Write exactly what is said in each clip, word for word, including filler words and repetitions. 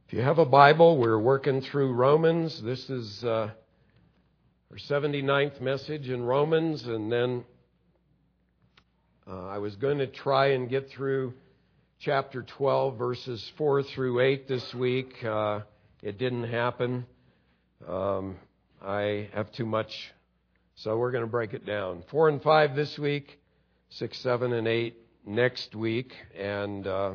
If you have a Bible, we're working through Romans. This is uh, our seventy-ninth message in Romans, and then uh, I was going to try and get through chapter twelve, verses four through eight this week. Uh, it didn't happen. Um, I have too much, so we're going to break it down. four and five this week, six, seven, and eight next week, and uh,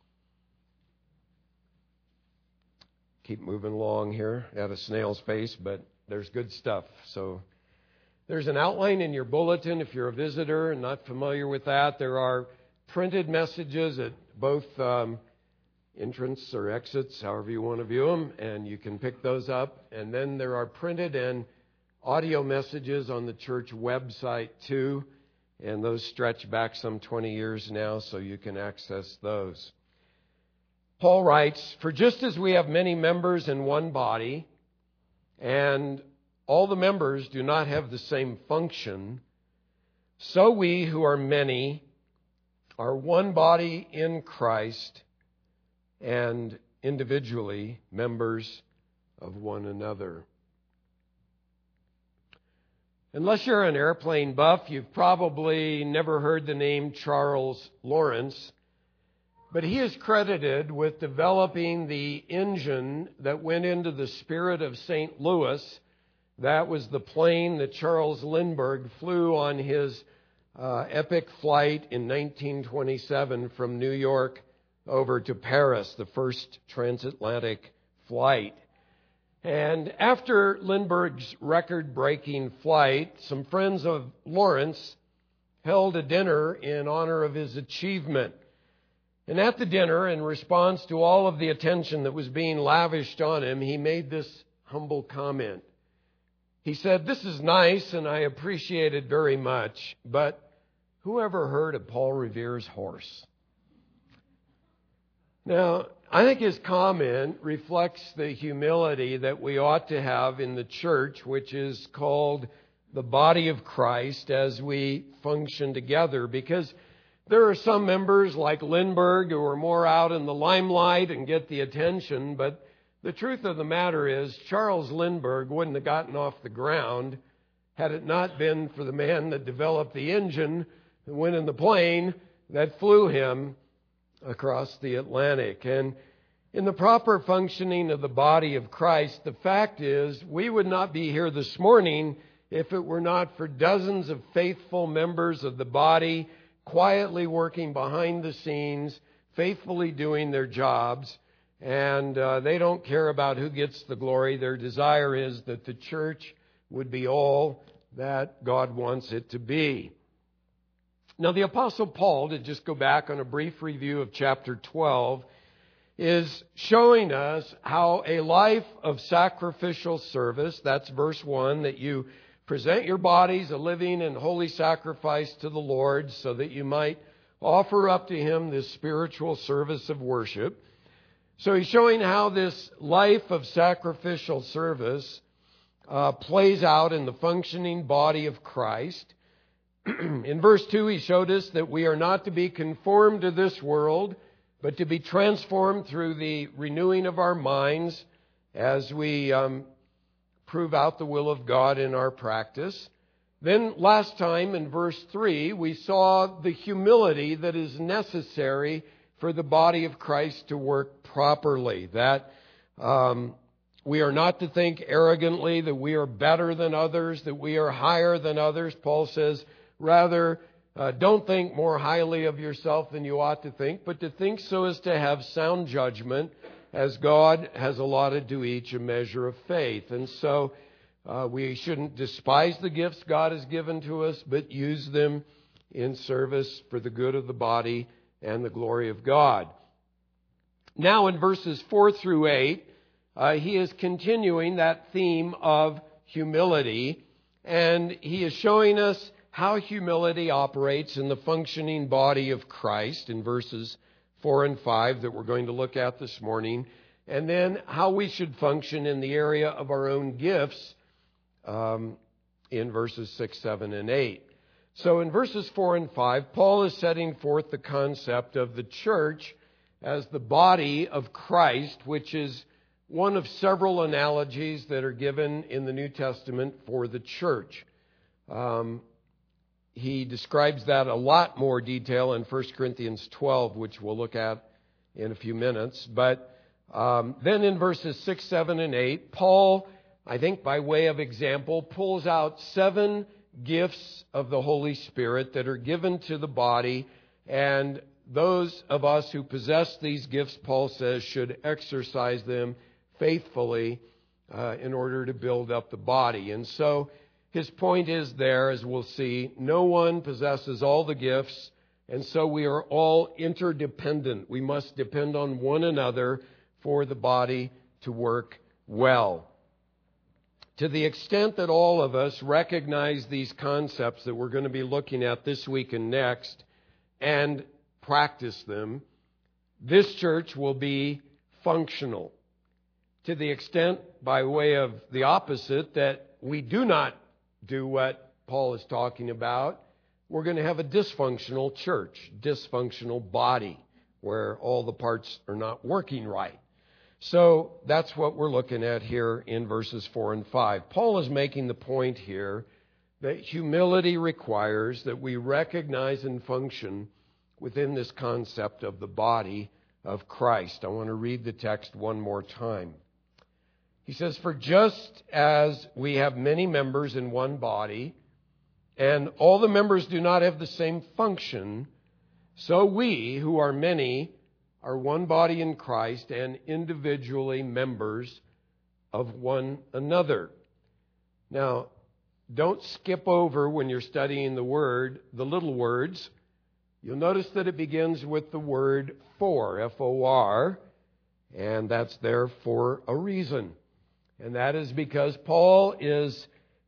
keep moving along here at a snail's pace, but there's good stuff. So there's an outline in your bulletin if you're a visitor and not familiar with that. There are printed messages at both um, entrance or exits, however you want to view them, and you can pick those up. And then there are printed and audio messages on the church website too, and those stretch back some twenty years now, so you can access those. Paul writes, "For just as we have many members in one body, and all the members do not have the same function, so we who are many are one body in Christ and individually members of one another." Unless you're an airplane buff, you've probably never heard the name Charles Lawrence. But he is credited with developing the engine that went into the Spirit of Saint Louis. That was the plane that Charles Lindbergh flew on his uh, epic flight in nineteen twenty-seven from New York over to Paris, the first transatlantic flight. And after Lindbergh's record-breaking flight, some friends of Lawrence held a dinner in honor of his achievement. And at the dinner, in response to all of the attention that was being lavished on him, he made this humble comment. He said, "This is nice and I appreciate it very much, but who ever heard of Paul Revere's horse?" Now, I think his comment reflects the humility that we ought to have in the church, which is called the body of Christ, as we function together, because there are some members like Lindbergh who are more out in the limelight and get the attention, but the truth of the matter is Charles Lindbergh wouldn't have gotten off the ground had it not been for the man that developed the engine and went in the plane that flew him across the Atlantic. And in the proper functioning of the body of Christ, the fact is we would not be here this morning if it were not for dozens of faithful members of the body quietly working behind the scenes, faithfully doing their jobs, and uh, they don't care about who gets the glory. Their desire is that the church would be all that God wants it to be. Now, the Apostle Paul, to just go back on a brief review of chapter twelve, is showing us how a life of sacrificial service, that's verse one, that you present your bodies a living and holy sacrifice to the Lord so that you might offer up to Him this spiritual service of worship. So he's showing how this life of sacrificial service uh, plays out in the functioning body of Christ. In verse two, he showed us that we are not to be conformed to this world, but to be transformed through the renewing of our minds as we um, prove out the will of God in our practice. Then last time in verse three, we saw the humility that is necessary for the body of Christ to work properly. That um, we are not to think arrogantly that we are better than others, that we are higher than others. Paul says, rather, uh, don't think more highly of yourself than you ought to think, but to think so as to have sound judgment, as God has allotted to each a measure of faith. And so uh, we shouldn't despise the gifts God has given to us, but use them in service for the good of the body and the glory of God. Now in verses four through eight, uh, he is continuing that theme of humility, and he is showing us how humility operates in the functioning body of Christ in verses four and five that we're going to look at this morning, and then how we should function in the area of our own gifts um, in verses six, seven, and eight. So in verses four and five, Paul is setting forth the concept of the church as the body of Christ, which is one of several analogies that are given in the New Testament for the church. Um, he describes that a lot more detail in First Corinthians twelve, which we'll look at in a few minutes. But um, then in verses six, seven, and eight, Paul, I think by way of example, pulls out seven gifts of the Holy Spirit that are given to the body, and those of us who possess these gifts, Paul says, should exercise them faithfully uh, in order to build up the body. And so his point is there, as we'll see, no one possesses all the gifts, and so we are all interdependent. We must depend on one another for the body to work well. To the extent that all of us recognize these concepts that we're going to be looking at this week and next and practice them, this church will be functional. To the extent, by way of the opposite, that we do not do what Paul is talking about, we're going to have a dysfunctional church, dysfunctional body, where all the parts are not working right. So that's what we're looking at here in verses four and five. Paul is making the point here that humility requires that we recognize and function within this concept of the body of Christ. I want to read the text one more time. He says, "For just as we have many members in one body, and all the members do not have the same function, so we, who are many, are one body in Christ and individually members of one another." Now, don't skip over when you're studying the word, the little words. You'll notice that it begins with the word for, F O R, and that's there for a reason. And that is because Paul is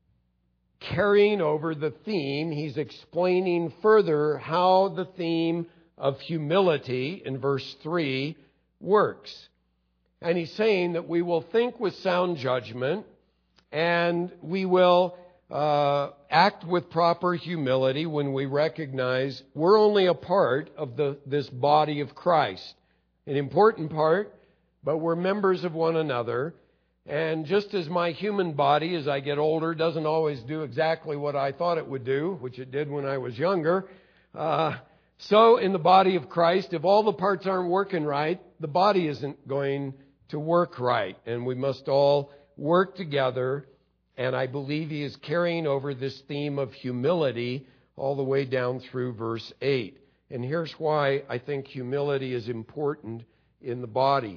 carrying over the theme. He's explaining further how the theme of humility in verse three works. And he's saying that we will think with sound judgment and we will uh, act with proper humility when we recognize we're only a part of the this body of Christ. An important part, but we're members of one another. And just as my human body, as I get older, doesn't always do exactly what I thought it would do, which it did when I was younger, uh, so in the body of Christ, if all the parts aren't working right, the body isn't going to work right. And we must all work together. And I believe he is carrying over this theme of humility all the way down through verse eight. And here's why I think humility is important in the body.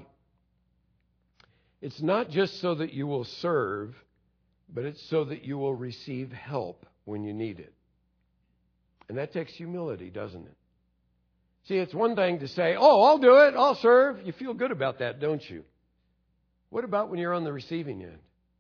It's not just so that you will serve, but it's so that you will receive help when you need it. And that takes humility, doesn't it? See, it's one thing to say, oh, I'll do it, I'll serve. You feel good about that, don't you? What about when you're on the receiving end?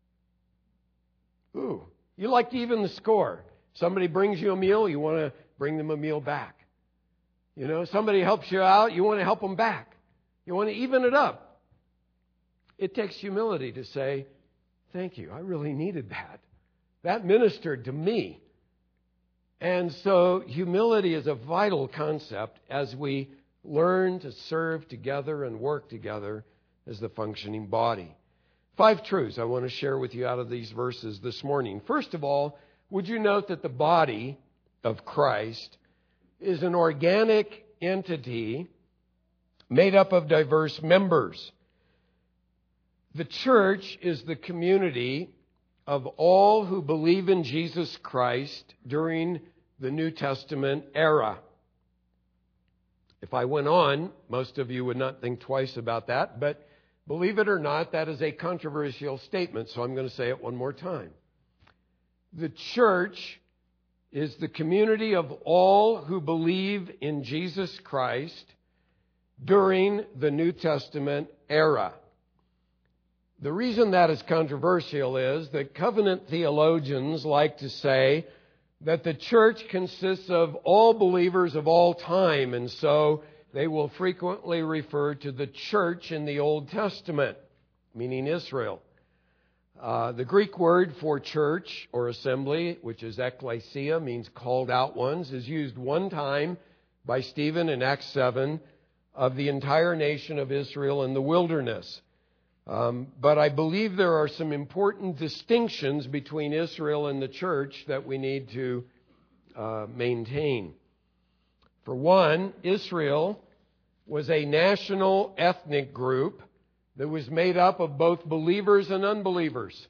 Ooh, you like to even the score. Somebody brings you a meal, you want to bring them a meal back. You know, somebody helps you out, you want to help them back. You want to even it up. It takes humility to say, thank you, I really needed that. That ministered to me. And so humility is a vital concept as we learn to serve together and work together as the functioning body. Five truths I want to share with you out of these verses this morning. First of all, would you note that the body of Christ is an organic entity made up of diverse members. The church is the community of all who believe in Jesus Christ during the New Testament era. If I went on, most of you would not think twice about that, but believe it or not, that is a controversial statement, so I'm going to say it one more time. The church is the community of all who believe in Jesus Christ during the New Testament era. The reason that is controversial is that covenant theologians like to say that the church consists of all believers of all time, and so they will frequently refer to the church in the Old Testament, meaning Israel. Uh, the Greek word for church or assembly, which is ekklesia, means called out ones, is used one time by Stephen in Acts seven of the entire nation of Israel in the wilderness. Um, but I believe there are some important distinctions between Israel and the church that we need to uh, maintain. For one, Israel was a national ethnic group that was made up of both believers and unbelievers.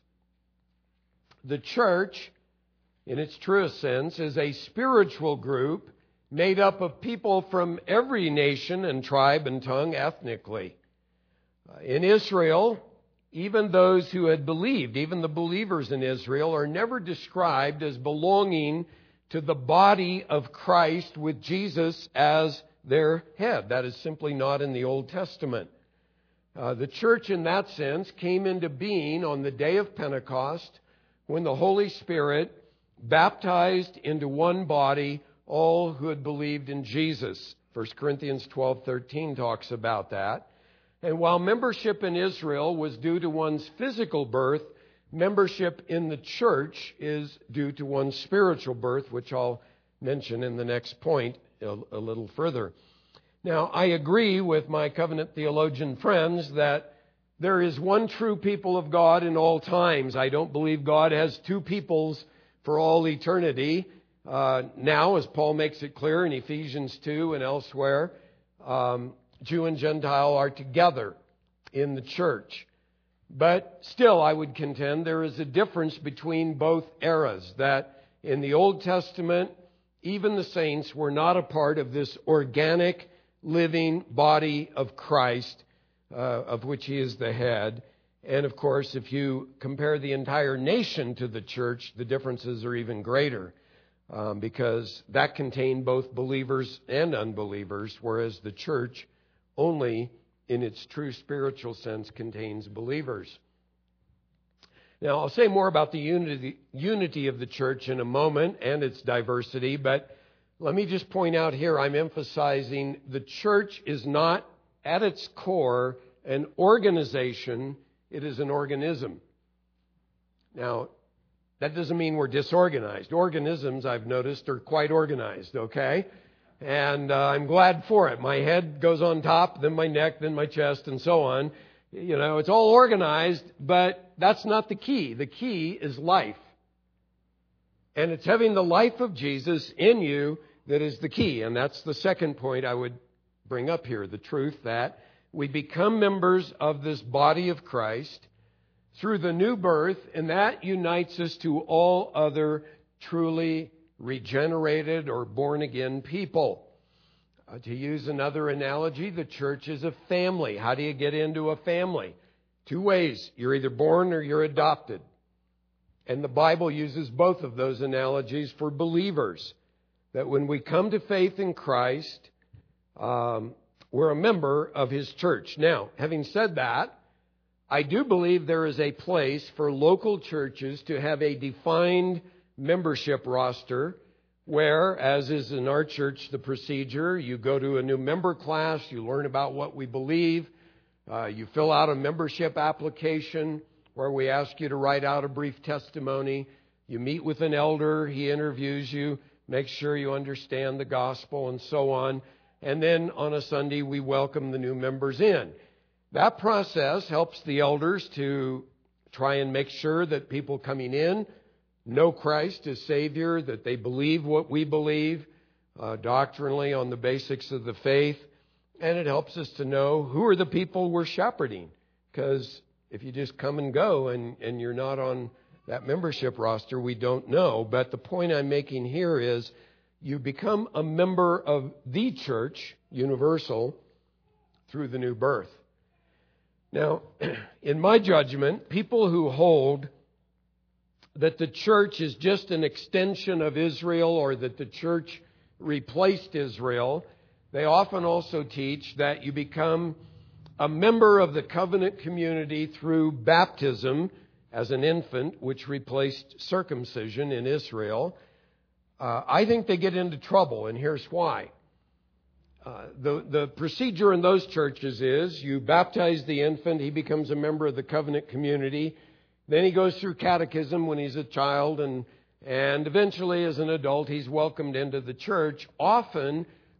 The church, in its truest sense, is a spiritual group made up of people from every nation and tribe and tongue ethnically. In Israel, even those who had believed, even the believers in Israel, are never described as belonging to the body of Christ with Jesus as their head. That is simply not in the Old Testament. Uh, the church in that sense came into being on the day of Pentecost when the Holy Spirit baptized into one body all who had believed in Jesus. First Corinthians twelve thirteen talks about that. And while membership in Israel was due to one's physical birth, membership in the church is due to one's spiritual birth, which I'll mention in the next point a, a little further. Now, I agree with my covenant theologian friends that there is one true people of God in all times. I don't believe God has two peoples for all eternity. Uh, now, as Paul makes it clear in Ephesians two and elsewhere, um, Jew and Gentile are together in the church. But still, I would contend there is a difference between both eras, that in the Old Testament, even the saints were not a part of this organic, living body of Christ, uh, of which He is the head. And of course, if you compare the entire nation to the church, the differences are even greater, um, because that contained both believers and unbelievers, whereas the church only in its true spiritual sense contains believers. Now, I'll say more about the unity, unity of the church in a moment and its diversity, but let me just point out here, I'm emphasizing the church is not at its core an organization, it is an organism. Now, that doesn't mean we're disorganized. Organisms, I've noticed, are quite organized, okay? And uh, I'm glad for it. My head goes on top, then my neck, then my chest, and so on. You know, it's all organized, but that's not the key. The key is life. And it's having the life of Jesus in you that is the key. And that's the second point I would bring up here. The truth that we become members of this body of Christ through the new birth, and that unites us to all other truly regenerated or born-again people. Uh, to use another analogy, the church is a family. How do you get into a family? Two ways. You're either born or you're adopted. And the Bible uses both of those analogies for believers. That when we come to faith in Christ, um, we're a member of His church. Now, having said that, I do believe there is a place for local churches to have a defined membership roster where, as is in our church the procedure, you go to a new member class, you learn about what we believe, uh, you fill out a membership application where we ask you to write out a brief testimony, you meet with an elder, he interviews you, makes sure you understand the gospel and so on, and then on a Sunday we welcome the new members in. That process helps the elders to try and make sure that people coming in know Christ as Savior, that they believe what we believe uh, doctrinally on the basics of the faith. And it helps us to know who are the people we're shepherding. Because if you just come and go and, and you're not on that membership roster, we don't know. But the point I'm making here is you become a member of the church, universal, through the new birth. Now, in my judgment, people who hold that the church is just an extension of Israel or that the church replaced Israel, they often also teach that you become a member of the covenant community through baptism as an infant, which replaced circumcision in Israel. Uh, I think they get into trouble, and here's why. Uh, the, the procedure in those churches is you baptize the infant, he becomes a member of the covenant community. Then he goes through catechism when he's a child, and, and eventually as an adult he's welcomed into the church, often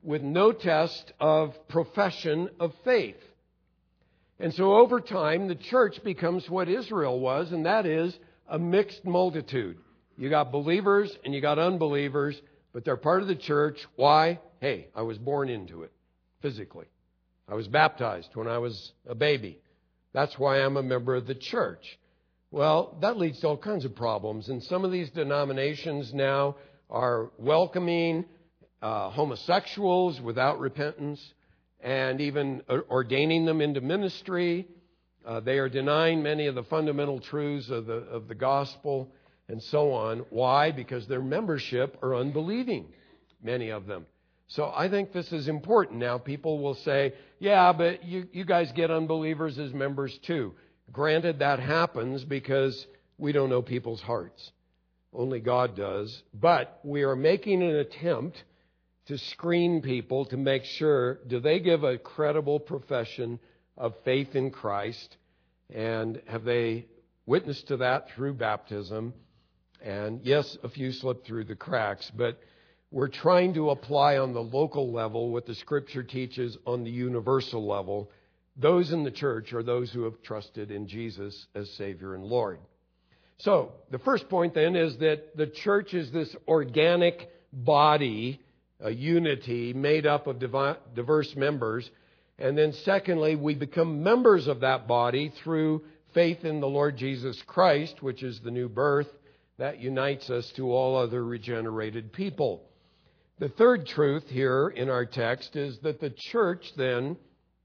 with no test of profession of faith. And so over time, the church becomes what Israel was, and that is a mixed multitude. You got believers and you got unbelievers, but they're part of the church. Why? Hey, I was born into it physically. I was baptized when I was a baby. That's why I'm a member of the church. Well, that leads to all kinds of problems. And some of these denominations now are welcoming uh, homosexuals without repentance and even ordaining them into ministry. Uh, they are denying many of the fundamental truths of the, of the gospel and so on. Why? Because their membership are unbelieving, many of them. So I think this is important. Now, people will say, yeah, but you, you guys get unbelievers as members too. Granted, that happens because we don't know people's hearts. Only God does. But we are making an attempt to screen people to make sure, do they give a credible profession of faith in Christ? And have they witnessed to that through baptism? And yes, a few slip through the cracks, but we're trying to apply on the local level what the Scripture teaches on the universal level. Those in the church are those who have trusted in Jesus as Savior and Lord. So, the first point then is that the church is this organic body, a unity made up of diverse members. And then secondly, we become members of that body through faith in the Lord Jesus Christ, which is the new birth that unites us to all other regenerated people. The third truth here in our text is that the church then,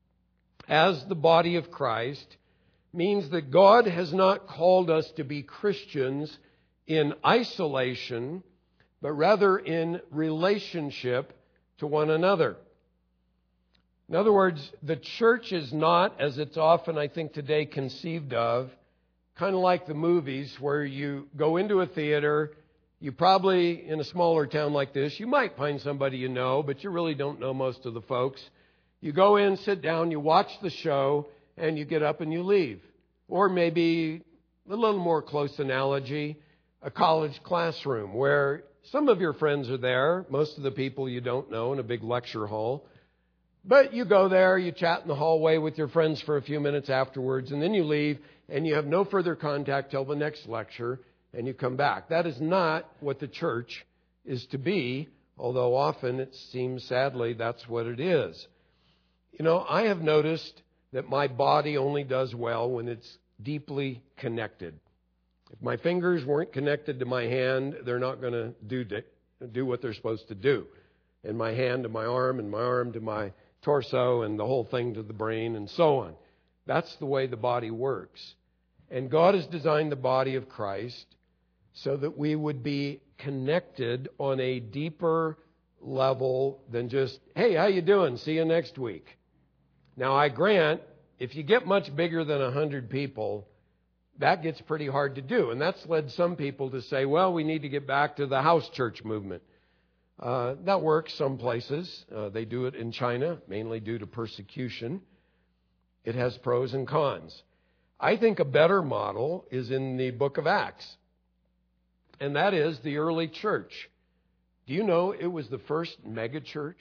as the body of Christ, means that God has not called us to be Christians in isolation, but rather in relationship to one another. In other words, the church is not, as it's often, I think, today conceived of, kind of like the movies where you go into a theater. You probably, in a smaller town like this, you might find somebody you know, but you really don't know most of the folks. You go in, sit down, you watch the show, and you get up and you leave. Or maybe, a little more close analogy, a college classroom where some of your friends are there, most of the people you don't know in a big lecture hall. But you go there, you chat in the hallway with your friends for a few minutes afterwards, and then you leave, and you have no further contact till the next lecture, and you come back. That is not what the church is to be, although often it seems, sadly, that's what it is. You know, I have noticed that my body only does well when it's deeply connected. If my fingers weren't connected to my hand, they're not going to do do what they're supposed to do. And my hand to my arm, and my arm to my torso, and the whole thing to the brain, and so on. That's the way the body works. And God has designed the body of Christ so that we would be connected on a deeper level than just, hey, how you doing? See you next week. Now, I grant, if you get much bigger than one hundred people, that gets pretty hard to do. And that's led some people to say, well, we need to get back to the house church movement. Uh, that works some places. Uh, they do it in China, mainly due to persecution. It has pros and cons. I think a better model is in the book of Acts. And that is the early church. Do you know it was the first mega church?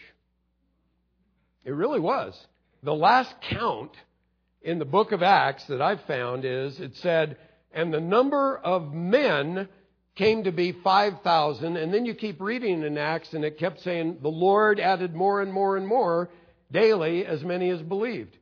It really was. The last count in the book of Acts that I've found is, it said, and the number of men came to be five thousand. And then you keep reading in Acts, and it kept saying, the Lord added more and more and more daily, as many as believed.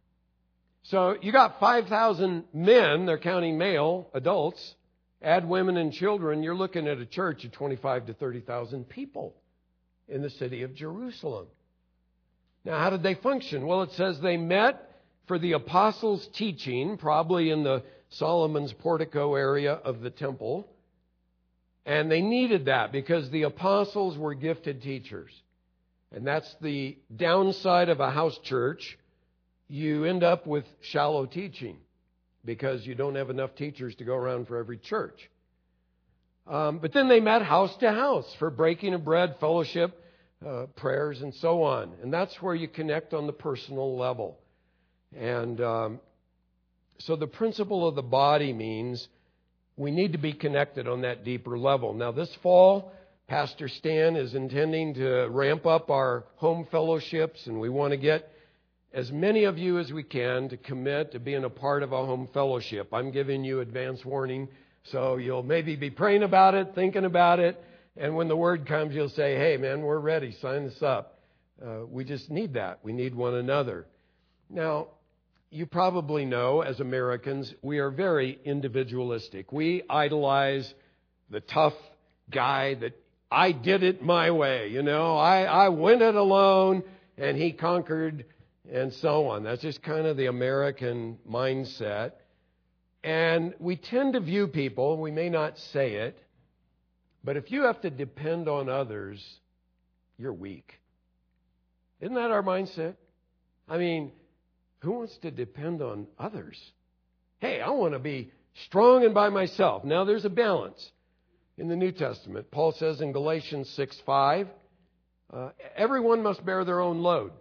So you got five thousand men, they're counting male, adults, add women and children, you're looking at a church of twenty-five to thirty thousand people in the city of Jerusalem. Now, how did they function? Well, it says they met for the apostles' teaching, probably in the Solomon's portico area of the temple. And they needed that because the apostles were gifted teachers. And that's the downside of a house church. You end up with shallow teaching because you don't have enough teachers to go around for every church. Um, but then they met house to house for breaking of bread, fellowship, uh, prayers, and so on. And that's where you connect on the personal level. And um, so the principle of the body means we need to be connected on that deeper level. Now, this fall, Pastor Stan is intending to ramp up our home fellowships, and we want to get as many of you as we can to commit to being a part of a home fellowship. I'm giving you advance warning, so you'll maybe be praying about it, thinking about it, and when the word comes, you'll say, hey, man, we're ready. Sign us up. Uh, we just need that. We need one another. Now, you probably know, as Americans, we are very individualistic. We idolize the tough guy that I did it my way. You know, I, I went it alone, and he conquered, and so on. That's just kind of the American mindset. And we tend to view people, we may not say it, but if you have to depend on others, you're weak. Isn't that our mindset? I mean, who wants to depend on others? Hey, I want to be strong and by myself. Now, there's a balance in the New Testament. Paul says in Galatians six five, uh, everyone must bear their own load.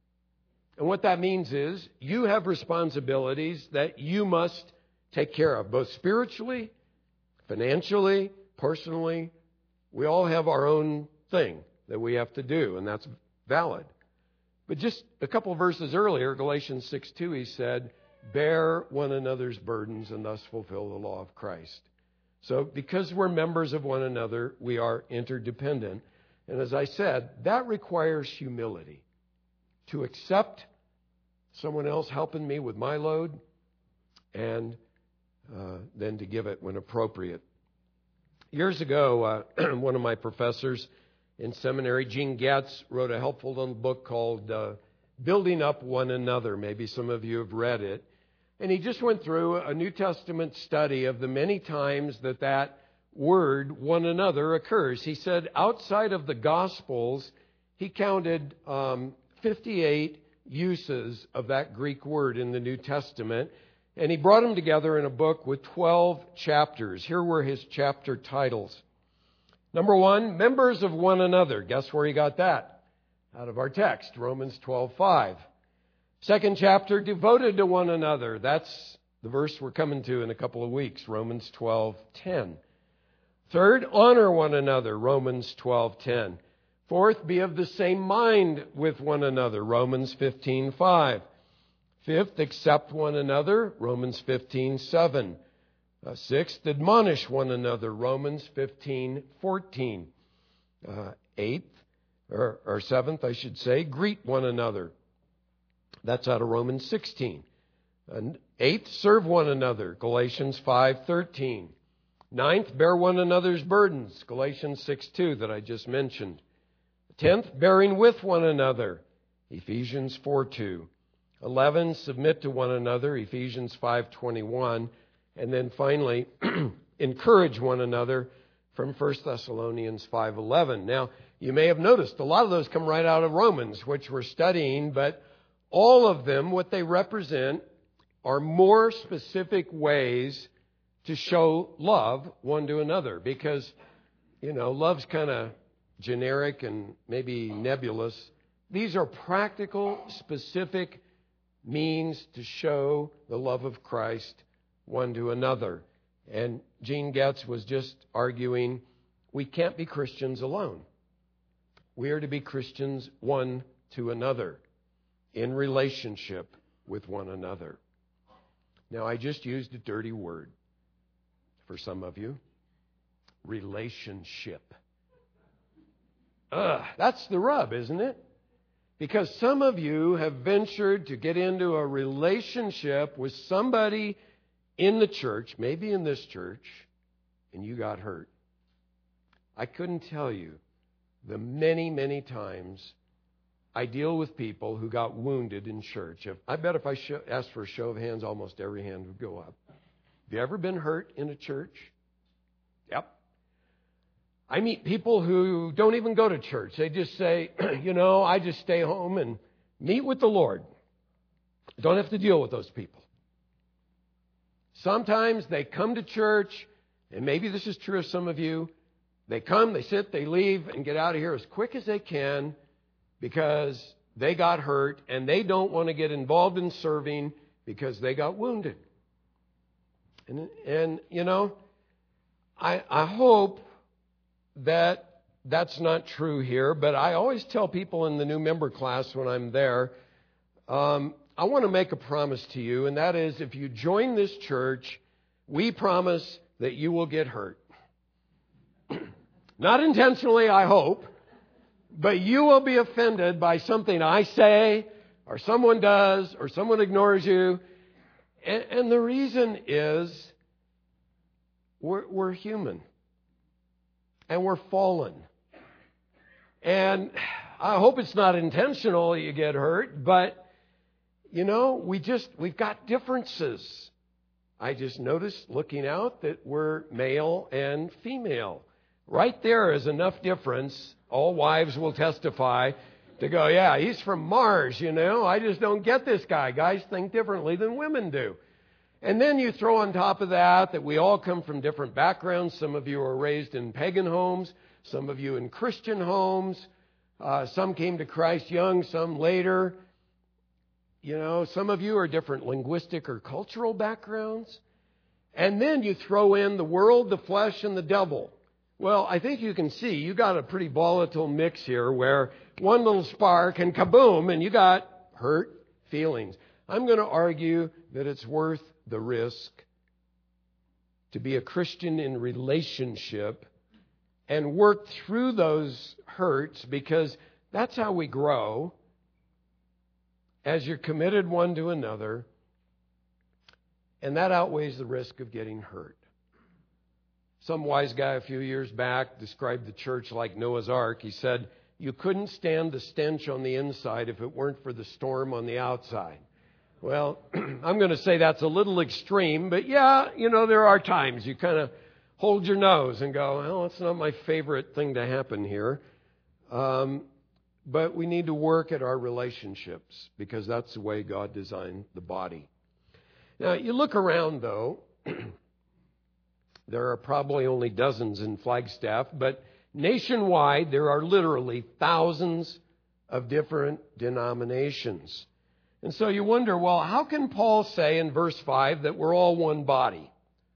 And what that means is you have responsibilities that you must take care of, both spiritually, financially, personally. We all have our own thing that we have to do, and that's valid. But just a couple of verses earlier, Galatians six two, he said, bear one another's burdens and thus fulfill the law of Christ. So because we're members of one another, we are interdependent. And as I said, that requires humility. To accept someone else helping me with my load and uh, then to give it when appropriate. Years ago, uh, one of my professors in seminary, Gene Getz, wrote a helpful little book called uh, Building Up One Another. Maybe some of you have read it. And he just went through a New Testament study of the many times that that word, one another, occurs. He said outside of the Gospels, he counted um, fifty-eight uses of that Greek word in the New Testament. And he brought them together in a book with twelve chapters. Here were his chapter titles. Number one, members of one another. Guess where he got that? Out of our text, Romans twelve five. Second chapter, devoted to one another. That's the verse we're coming to in a couple of weeks, Romans twelve ten. Third, honor one another, Romans twelve ten. Fourth, be of the same mind with one another, Romans fifteen five. Fifth, accept one another, Romans fifteen seven. Uh, sixth, admonish one another, Romans fifteen fourteen. Uh, eighth, or, or seventh, I should say, greet one another. That's out of Romans sixteen. And eighth, serve one another, Galatians five thirteen. Ninth, bear one another's burdens, Galatians six two that I just mentioned. Tenth, bearing with one another, Ephesians four two. Eleven, submit to one another, Ephesians five twenty-one. And then finally, encourage one another from First Thessalonians five eleven. Now, you may have noticed a lot of those come right out of Romans, which we're studying, but all of them, what they represent, are more specific ways to show love one to another. Because, you know, love's kind of generic and maybe nebulous. These are practical, specific means to show the love of Christ one to another. And Gene Getz was just arguing, we can't be Christians alone. We are to be Christians one to another, in relationship with one another. Now, I just used a dirty word for some of you. Relationship. Ugh, that's the rub, isn't it? Because some of you have ventured to get into a relationship with somebody in the church, maybe in this church, and you got hurt. I couldn't tell you the many, many times I deal with people who got wounded in church. I bet if I show, asked for a show of hands, almost every hand would go up. Have you ever been hurt in a church? Yep. I meet people who don't even go to church. They just say, you know, I just stay home and meet with the Lord. Don't have to deal with those people. Sometimes they come to church, and maybe this is true of some of you. They come, they sit, they leave, and get out of here as quick as they can because they got hurt, and they don't want to get involved in serving because they got wounded. And, and you know, I, I hope that that's not true here, but I always tell people in the new member class when I'm there, um, I want to make a promise to you, and that is if you join this church, we promise that you will get hurt. Not intentionally, I hope, but you will be offended by something I say, or someone does, or someone ignores you. And, and the reason is we're, we're human. And we're fallen. And I hope it's not intentional you get hurt, but, you know, we just, we've got differences. I just noticed looking out that we're male and female. Right there is enough difference. All wives will testify to go, yeah, he's from Mars, you know. I just don't get this guy. Guys think differently than women do. And then you throw on top of that that we all come from different backgrounds. Some of you were raised in pagan homes. Some of you in Christian homes. Uh, some came to Christ young, some later. You know, some of you are different linguistic or cultural backgrounds. And then you throw in the world, the flesh, and the devil. Well, I think you can see you got a pretty volatile mix here where one little spark and kaboom, and you got hurt feelings. I'm going to argue that it's worth the risk to be a Christian in relationship and work through those hurts, because that's how we grow as you're committed one to another, and that outweighs the risk of getting hurt. Some wise guy a few years back described the church like Noah's Ark. He said, you couldn't stand the stench on the inside if it weren't for the storm on the outside. Well, I'm going to say that's a little extreme, but yeah, you know, there are times you kind of hold your nose and go, well, it's not my favorite thing to happen here. Um, but we need to work at our relationships because that's the way God designed the body. Now, you look around, though, there are probably only dozens in Flagstaff, but nationwide there are literally thousands of different denominations. And so you wonder, well, how can Paul say in verse five that we're all one body?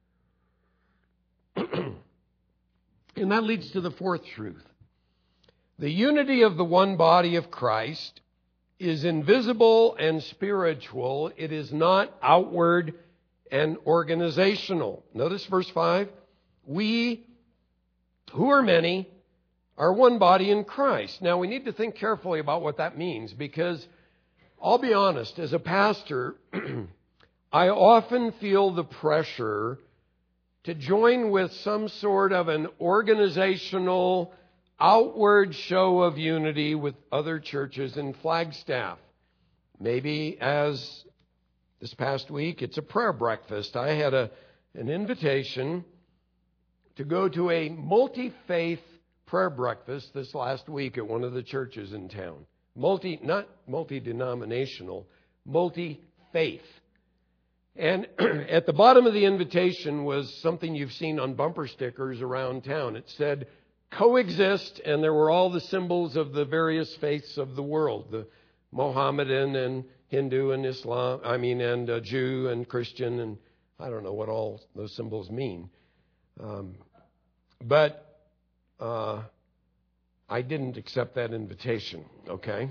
And that leads to the fourth truth. The unity of the one body of Christ is invisible and spiritual. It is not outward and organizational. Notice verse five. We, who are many, are one body in Christ. Now, we need to think carefully about what that means, because I'll be honest, as a pastor, I often feel the pressure to join with some sort of an organizational, outward show of unity with other churches in Flagstaff. Maybe as this past week, it's a prayer breakfast. I had a, an invitation to go to a multi-faith prayer breakfast this last week at one of the churches in town. Multi, not multi-denominational, multi-faith. And at the bottom of the invitation was something you've seen on bumper stickers around town. It said, coexist, and there were all the symbols of the various faiths of the world, the Mohammedan and Hindu and Islam, I mean, and uh, Jew and Christian, and I don't know what all those symbols mean. Um, but uh, I didn't accept that invitation, okay?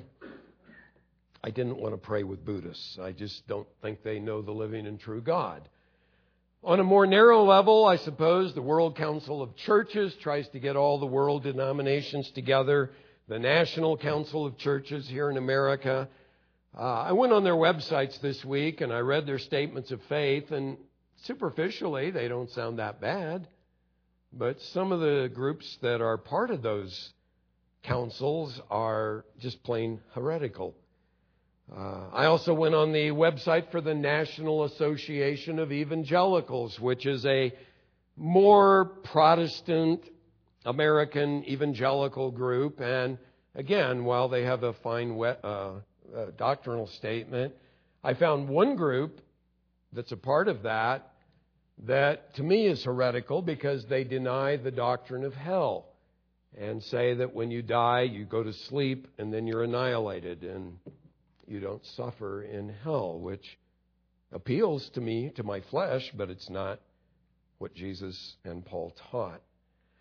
I didn't want to pray with Buddhists. I just don't think they know the living and true God. On a more narrow level, I suppose, the World Council of Churches tries to get all the world denominations together. The National Council of Churches here in America. Uh, I went on their websites this week and I read their statements of faith, and superficially, they don't sound that bad. But some of the groups that are part of those councils are just plain heretical. Uh, I also went on the website for the National Association of Evangelicals, which is a more Protestant American evangelical group. And again, while they have a fine uh, uh, doctrinal statement, I found one group that's a part of that that to me is heretical because they deny the doctrine of hell and say that when you die, you go to sleep and then you're annihilated and you don't suffer in hell, which appeals to me, to my flesh, but it's not what Jesus and Paul taught.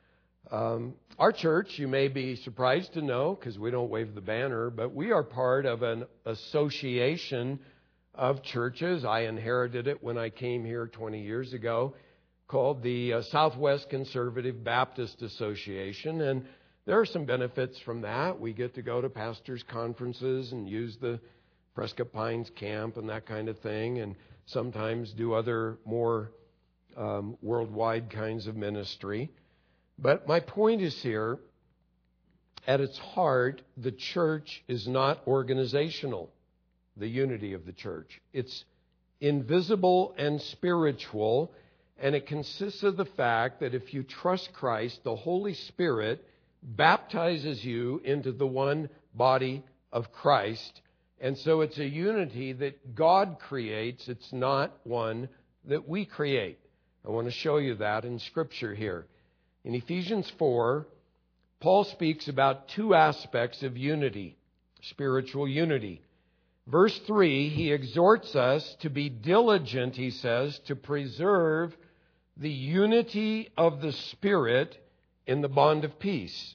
Um, our church, you may be surprised to know, because we don't wave the banner, but we are part of an association of churches. I inherited it when I came here twenty years ago, called the uh, Southwest Conservative Baptist Association. And there are some benefits from that. We get to go to pastors' conferences and use the Prescott Pines camp and that kind of thing, and sometimes do other more um, worldwide kinds of ministry. But my point is here, at its heart, the church is not organizational, the unity of the church. It's invisible and spiritual, and it consists of the fact that if you trust Christ, the Holy Spirit baptizes you into the one body of Christ. And so it's a unity that God creates. It's not one that we create. I want to show you that in Scripture here. In Ephesians four, Paul speaks about two aspects of unity, spiritual unity. Verse three, he exhorts us to be diligent, he says, to preserve the unity of the Spirit in the bond of peace.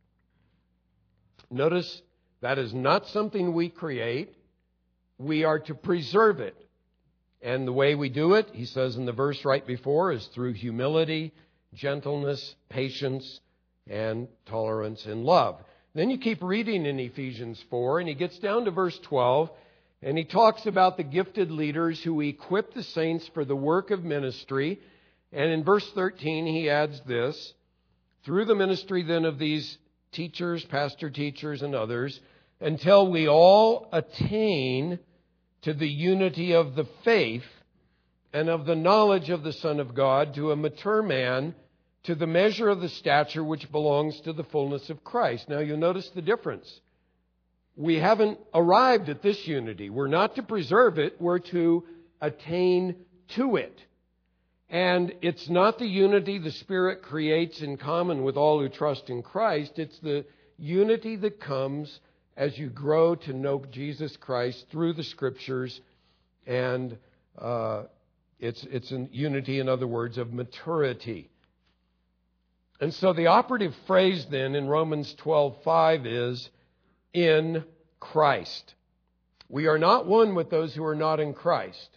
Notice that is not something we create. We are to preserve it. And the way we do it, he says in the verse right before, is through humility, gentleness, patience, and tolerance and love. Then you keep reading in Ephesians four, and he gets down to verse twelve, and he talks about the gifted leaders who equip the saints for the work of ministry. And in verse thirteen, he adds this, through the ministry then of these teachers, pastor teachers, and others, until we all attain to the unity of the faith and of the knowledge of the Son of God, to a mature man, to the measure of the stature which belongs to the fullness of Christ. Now you'll notice the difference. We haven't arrived at this unity. We're not to preserve it. We're to attain to it. And it's not the unity the Spirit creates in common with all who trust in Christ. It's the unity that comes as you grow to know Jesus Christ through the Scriptures. And uh, it's, it's a unity, in other words, of maturity. And so the operative phrase then in Romans twelve five is, in Christ. We are not one with those who are not in Christ.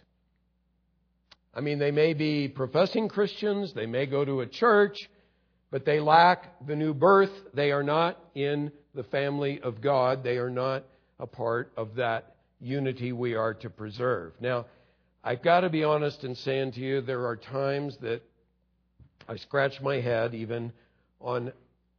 I mean, they may be professing Christians, they may go to a church, but they lack the new birth. They are not in the family of God. They are not a part of that unity we are to preserve. Now, I've got to be honest in saying to you, there are times that I scratch my head even on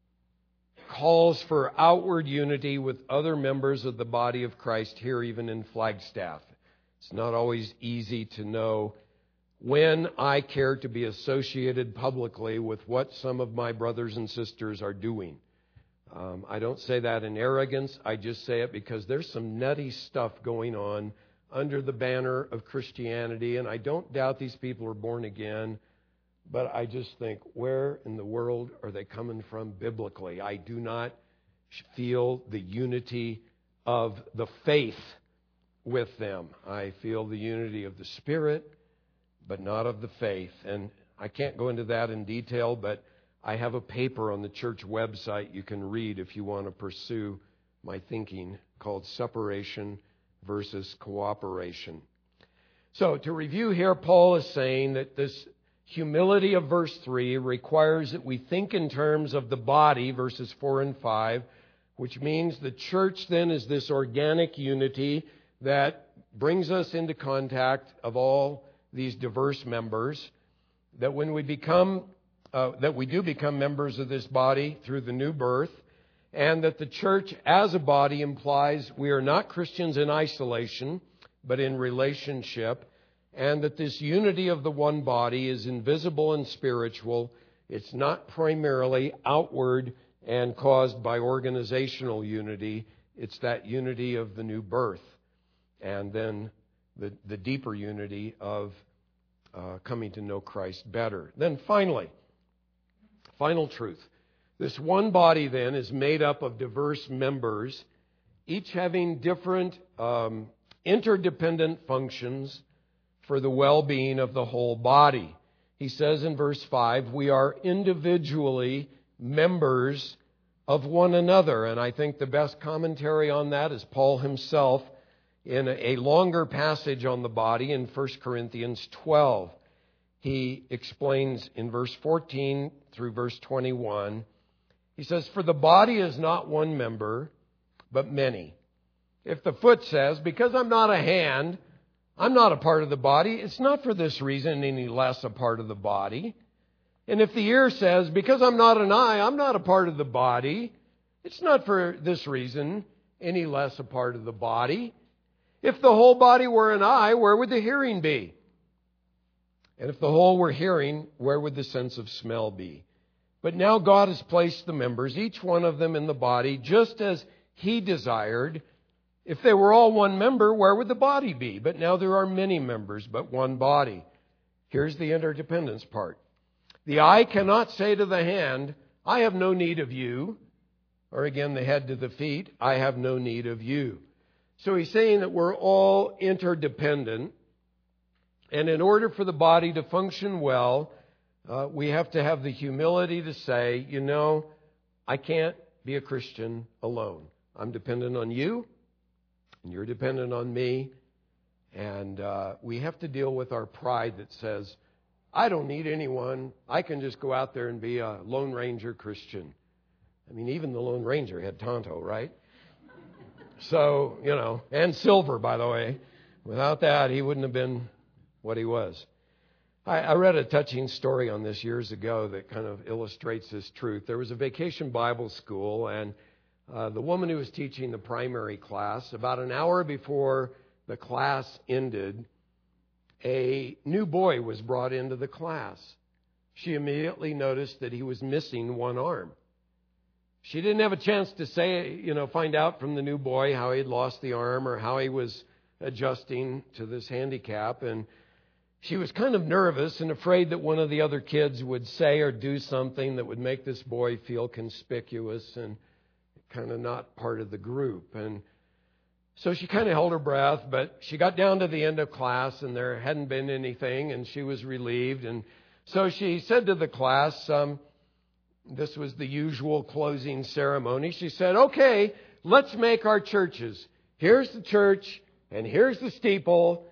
calls for outward unity with other members of the body of Christ here, even in Flagstaff. It's not always easy to know when I care to be associated publicly with what some of my brothers and sisters are doing. Um, I don't say that in arrogance. I just say it because there's some nutty stuff going on under the banner of Christianity, and I don't doubt these people are born again, but I just think, where in the world are they coming from biblically? I do not feel the unity of the faith with them. I feel the unity of the Spirit, but not of the faith. And I can't go into that in detail, but I have a paper on the church website you can read if you want to pursue my thinking, called Separation versus Cooperation. So to review here, Paul is saying that this humility of verse three requires that we think in terms of the body, verses four and five, which means the church then is this organic unity that brings us into contact of all these diverse members, that when we become, uh, that we do become members of this body through the new birth, and that the church as a body implies we are not Christians in isolation, but in relationship, and that this unity of the one body is invisible and spiritual. It's not primarily outward and caused by organizational unity. It's that unity of the new birth, and then the, the deeper unity of uh, coming to know Christ better. Then finally, final truth. This one body then is made up of diverse members, each having different um, interdependent functions for the well-being of the whole body. He says in verse five, we are individually members of one another. And I think the best commentary on that is Paul himself in a longer passage on the body in First Corinthians twelve. He explains in verse fourteen through verse twenty-one, he says, "For the body is not one member, but many. If the foot says, because I'm not a hand, I'm not a part of the body, it's not for this reason any less a part of the body. And if the ear says, because I'm not an eye, I'm not a part of the body, it's not for this reason any less a part of the body. If the whole body were an eye, where would the hearing be? And if the whole were hearing, where would the sense of smell be? But now God has placed the members, each one of them in the body, just as He desired. If they were all one member, where would the body be? But now there are many members, but one body." Here's the interdependence part. "The eye cannot say to the hand, I have no need of you. Or again, the head to the feet, I have no need of you." So he's saying that we're all interdependent. And in order for the body to function well, uh, we have to have the humility to say, you know, I can't be a Christian alone. I'm dependent on you, and you're dependent on me. And uh, we have to deal with our pride that says, I don't need anyone. I can just go out there and be a Lone Ranger Christian. I mean, even the Lone Ranger had Tonto, right? So, you know, and Silver, by the way. Without that, he wouldn't have been what he was. I, I read a touching story on this years ago that kind of illustrates this truth. There was a vacation Bible school, and uh, the woman who was teaching the primary class, about an hour before the class ended, a new boy was brought into the class. She immediately noticed that he was missing one arm. She didn't have a chance to say, you know, find out from the new boy how he'd lost the arm or how he was adjusting to this handicap. And she was kind of nervous and afraid that one of the other kids would say or do something that would make this boy feel conspicuous and kind of not part of the group. And so she kind of held her breath, but she got down to the end of class and there hadn't been anything, and she was relieved. And so she said to the class, um, this was the usual closing ceremony. She said, okay, let's make our churches. Here's the church, and here's the steeple.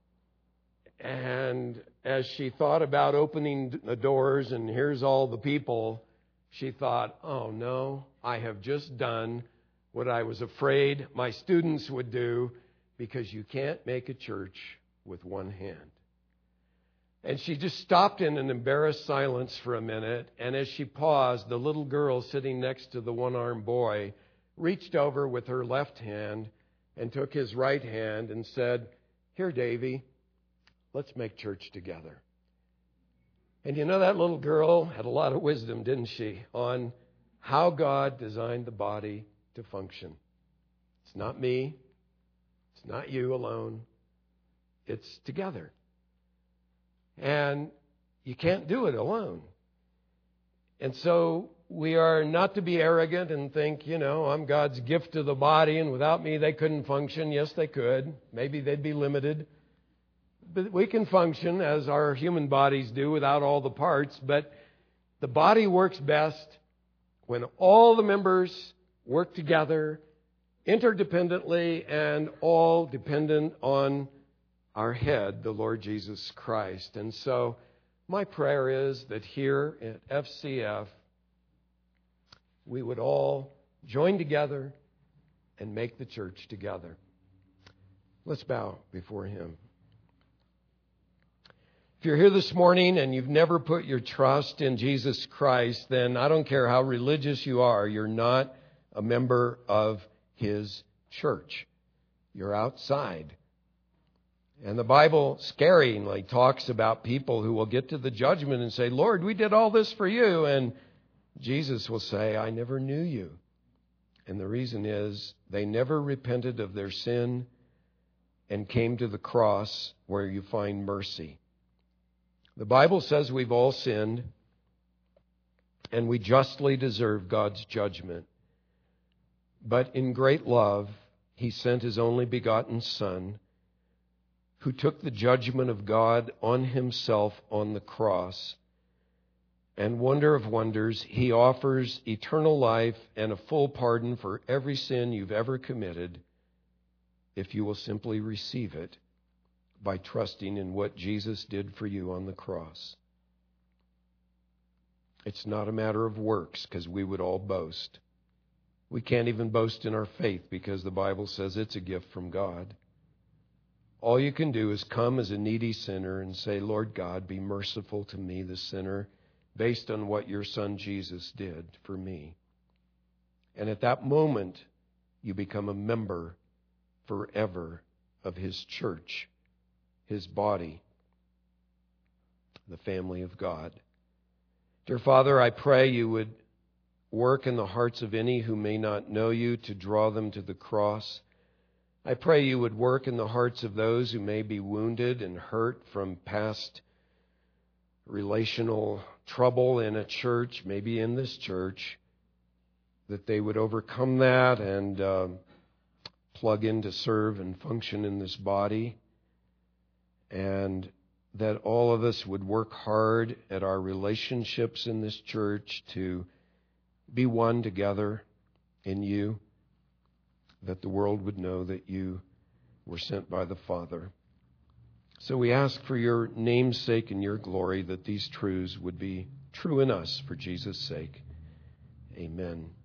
And as she thought about opening the doors, and here's all the people, she thought, oh no, I have just done what I was afraid my students would do, because you can't make a church with one hand. And she just stopped in an embarrassed silence for a minute, and as she paused, the little girl sitting next to the one-armed boy reached over with her left hand and took his right hand and said, here, Davy, let's make church together. And you know, that little girl had a lot of wisdom, didn't she, on how God designed the body to function. It's not me. It's not you alone. It's together. And you can't do it alone. And so we are not to be arrogant and think, you know, I'm God's gift to the body, and without me they couldn't function. Yes, they could. Maybe they'd be limited. But we can function as our human bodies do without all the parts. But the body works best when all the members work together interdependently and all dependent on our head, the Lord Jesus Christ. And so my prayer is that here at F C F, we would all join together and make the church together. Let's bow before Him. If you're here this morning and you've never put your trust in Jesus Christ, then I don't care how religious you are, you're not a member of His church. You're outside. And the Bible scaringly talks about people who will get to the judgment and say, Lord, we did all this for you. And Jesus will say, I never knew you. And the reason is they never repented of their sin and came to the cross where you find mercy. The Bible says we've all sinned and we justly deserve God's judgment. But in great love, He sent His only begotten Son, who took the judgment of God on Himself on the cross, And wonder of wonders, He offers eternal life and a full pardon for every sin you've ever committed if you will simply receive it by trusting in what Jesus did for you on the cross. It's not a matter of works, because we would all boast. We can't even boast in our faith because the Bible says it's a gift from God. All you can do is come as a needy sinner and say, Lord God, be merciful to me, the sinner, based on what your Son Jesus did for me. And at that moment, you become a member forever of His church, His body, the family of God. Dear Father, I pray you would work in the hearts of any who may not know you to draw them to the cross. I pray you would work in the hearts of those who may be wounded and hurt from past relational trouble in a church, maybe in this church, that they would overcome that and uh, plug in to serve and function in this body, and that all of us would work hard at our relationships in this church to be one together in you, that the world would know that you were sent by the Father. So we ask for your name's sake and your glory that these truths would be true in us for Jesus' sake. Amen.